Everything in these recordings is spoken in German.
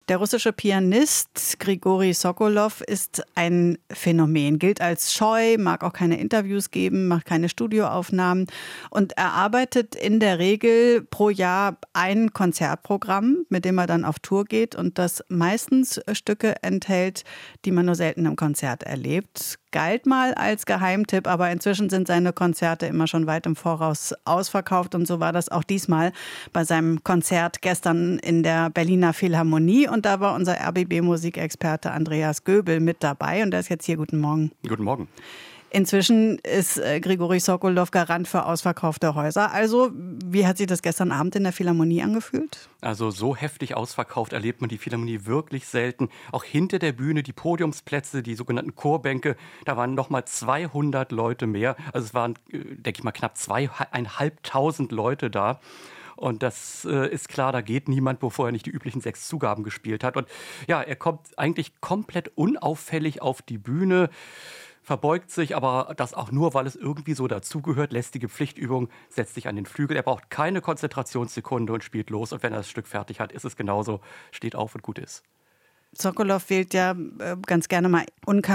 Der russische Pianist Grigori Sokolow ist ein Phänomen, gilt als scheu, mag auch keine Interviews geben, macht keine Studioaufnahmen und er arbeitet in der Regel pro Jahr ein Konzertprogramm, mit dem er dann auf Tour geht und das meistens Stücke enthält, die man nur selten im Konzert erlebt. Galt mal als Geheimtipp, aber inzwischen sind seine Konzerte immer schon weit im Voraus ausverkauft und so war das auch diesmal bei seinem Konzert gestern in der Berliner Philharmonie und da war unser RBB-Musikexperte Andreas Göbel mit dabei und der ist jetzt hier. Guten Morgen. Guten Morgen. Inzwischen ist Grigori Sokolow Garant für ausverkaufte Häuser. Also, wie hat sich das gestern Abend in der Philharmonie angefühlt? Also so heftig ausverkauft erlebt man die Philharmonie wirklich selten. Auch hinter der Bühne, die Podiumsplätze, die sogenannten Chorbänke, da waren nochmal 200 Leute mehr. Also es waren, denke ich mal, knapp 2.500 Leute da. Und das ist klar, da geht niemand, bevor er nicht die üblichen 6 Zugaben gespielt hat. Und ja, er kommt eigentlich komplett unauffällig auf die Bühne, verbeugt sich, aber das auch nur, weil es irgendwie so dazugehört. Lästige Pflichtübung, setzt sich an den Flügel. Er braucht keine Konzentrationssekunde und spielt los. Und wenn er das Stück fertig hat, ist es genauso. Steht auf und gut ist. Sokolow wählt ja ganz gerne mal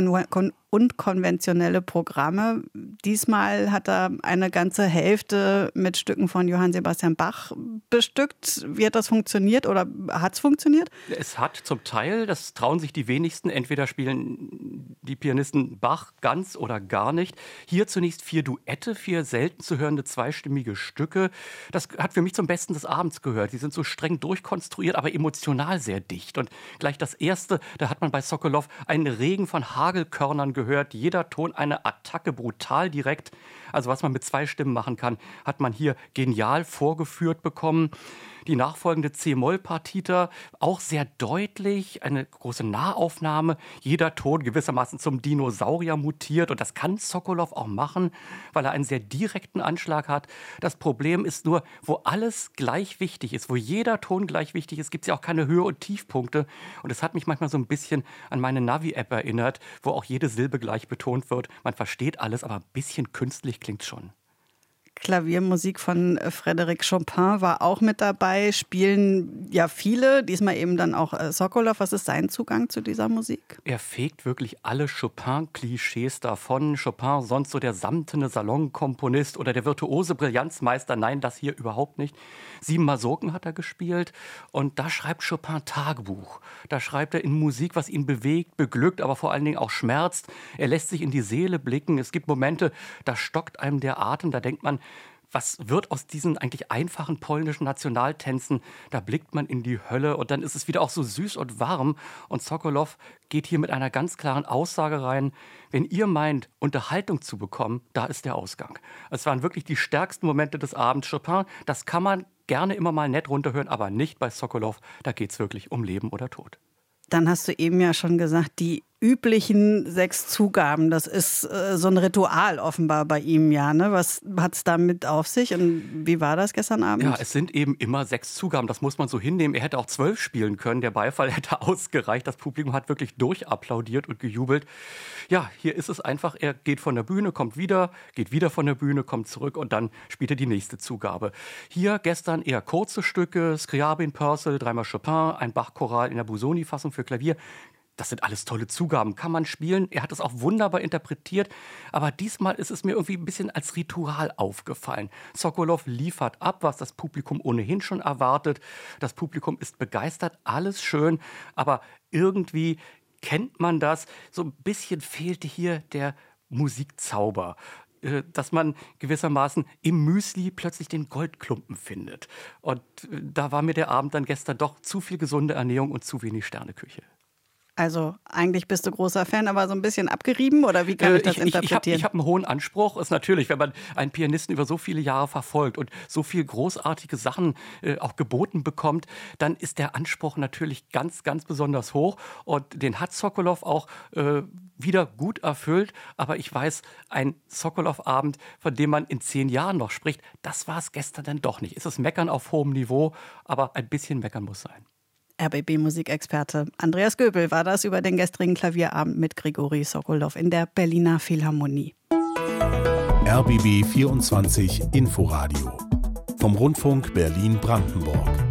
unkonventionelle Programme. Diesmal hat er eine ganze Hälfte mit Stücken von Johann Sebastian Bach bestückt. Wie hat das funktioniert oder hat es funktioniert? Es hat zum Teil, das trauen sich die wenigsten, entweder spielen die Pianisten Bach ganz oder gar nicht. Hier zunächst 4 Duette, 4 selten zu hörende zweistimmige Stücke. Das hat für mich zum Besten des Abends gehört. Die sind so streng durchkonstruiert, aber emotional sehr dicht. Und gleich das Erste, da hat man bei Sokolow einen Regen von Hagelkörnern gehört. Jeder Ton eine Attacke, brutal direkt. Also was man mit 2 Stimmen machen kann, hat man hier genial vorgeführt bekommen. Die nachfolgende C-Moll-Partita auch sehr deutlich, eine große Nahaufnahme. Jeder Ton gewissermaßen zum Dinosaurier mutiert und das kann Sokolow auch machen, weil er einen sehr direkten Anschlag hat. Das Problem ist nur, wo alles gleich wichtig ist, wo jeder Ton gleich wichtig ist, gibt es ja auch keine Höhe- und Tiefpunkte. Und es hat mich manchmal so ein bisschen an meine Navi-App erinnert, wo auch jede Silbe gleich betont wird. Man versteht alles, aber ein bisschen künstlich klingt schon. Klaviermusik von Frédéric Chopin war auch mit dabei, spielen ja viele, diesmal eben dann auch Sokolow. Was ist sein Zugang zu dieser Musik? Er fegt wirklich alle Chopin-Klischees davon. Chopin, sonst so der samtene Salonkomponist oder der virtuose Brillanzmeister. Nein, das hier überhaupt nicht. 7 Mazurken hat er gespielt und da schreibt Chopin Tagebuch. Da schreibt er in Musik, was ihn bewegt, beglückt, aber vor allen Dingen auch schmerzt. Er lässt sich in die Seele blicken. Es gibt Momente, da stockt einem der Atem, da denkt man, was wird aus diesen eigentlich einfachen polnischen Nationaltänzen? Da blickt man in die Hölle und dann ist es wieder auch so süß und warm. Und Sokolow geht hier mit einer ganz klaren Aussage rein. Wenn ihr meint, Unterhaltung zu bekommen, da ist der Ausgang. Es waren wirklich die stärksten Momente des Abends. Chopin, das kann man gerne immer mal nett runterhören, aber nicht bei Sokolow. Da geht es wirklich um Leben oder Tod. Dann hast du eben ja schon gesagt, die üblichen 6 Zugaben, das ist so ein Ritual offenbar bei ihm, ja, ne? Was hat es damit auf sich und wie war das gestern Abend? Ja, es sind eben immer 6 Zugaben, das muss man so hinnehmen. Er hätte auch 12 spielen können, der Beifall hätte ausgereicht. Das Publikum hat wirklich durchapplaudiert und gejubelt. Ja, hier ist es einfach, er geht von der Bühne, kommt wieder, geht wieder von der Bühne, kommt zurück und dann spielt er die nächste Zugabe. Hier gestern eher kurze Stücke, Scriabin, Purcell, 3-mal Chopin, ein Bach-Choral in der Busoni-Fassung für Klavier. Das sind alles tolle Zugaben, kann man spielen. Er hat es auch wunderbar interpretiert. Aber diesmal ist es mir irgendwie ein bisschen als Ritual aufgefallen. Sokolow liefert ab, was das Publikum ohnehin schon erwartet. Das Publikum ist begeistert, alles schön. Aber irgendwie kennt man das. So ein bisschen fehlte hier der Musikzauber. Dass man gewissermaßen im Müsli plötzlich den Goldklumpen findet. Und da war mir der Abend dann gestern doch zu viel gesunde Ernährung und zu wenig Sterneküche. Also eigentlich bist du großer Fan, aber so ein bisschen abgerieben oder wie kann ich das interpretieren? Ich hab einen hohen Anspruch. Ist natürlich, wenn man einen Pianisten über so viele Jahre verfolgt und so viel großartige Sachen auch geboten bekommt, dann ist der Anspruch natürlich ganz, ganz besonders hoch. Und den hat Sokolow auch wieder gut erfüllt. Aber ich weiß, ein Sokolow-Abend, von dem man in 10 Jahren noch spricht, das war es gestern dann doch nicht. Es ist Meckern auf hohem Niveau, aber ein bisschen Meckern muss sein. RBB-Musikexperte Andreas Göbel war das über den gestrigen Klavierabend mit Grigori Sokolow in der Berliner Philharmonie. RBB 24 Inforadio vom Rundfunk Berlin-Brandenburg.